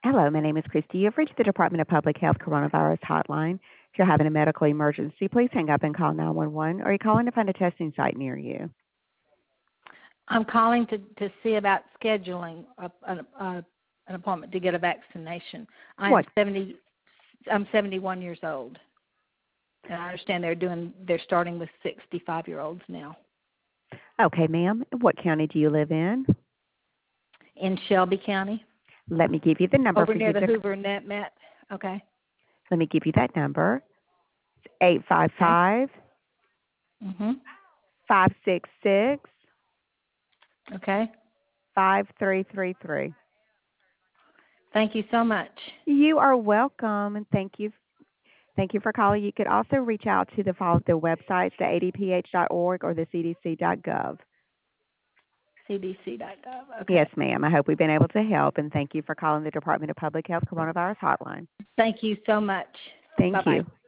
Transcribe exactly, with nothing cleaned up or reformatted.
Hello, my name is Christy. You've reached the Department of Public Health Coronavirus Hotline. If you're having a medical emergency, please hang up and call nine one one, or you're calling to find a testing site near you. I'm calling to, to see about scheduling a, a, a, an appointment to get a vaccination. I'm What? seventy. I'm seventy-one years old, and I understand they're doing. They're starting with sixty-five-year-olds now. Okay, ma'am. What county do you live in? In Shelby County, Let me give you the number over for near you the to. Hoover Net Met. Okay. Let me give you that number. It's eight five Okay. five, Mhm. five six six, Okay. five three three three. Thank you so much. You are welcome, and thank you. Thank you for calling. You could also reach out to the follow the websites, the A D P H dot org or the C D C dot gov. C D C dot gov. Okay. Yes, ma'am. I hope we've been able to help, and thank you for calling the Department of Public Health Coronavirus Hotline. Thank you so much. Thank Bye-bye. you.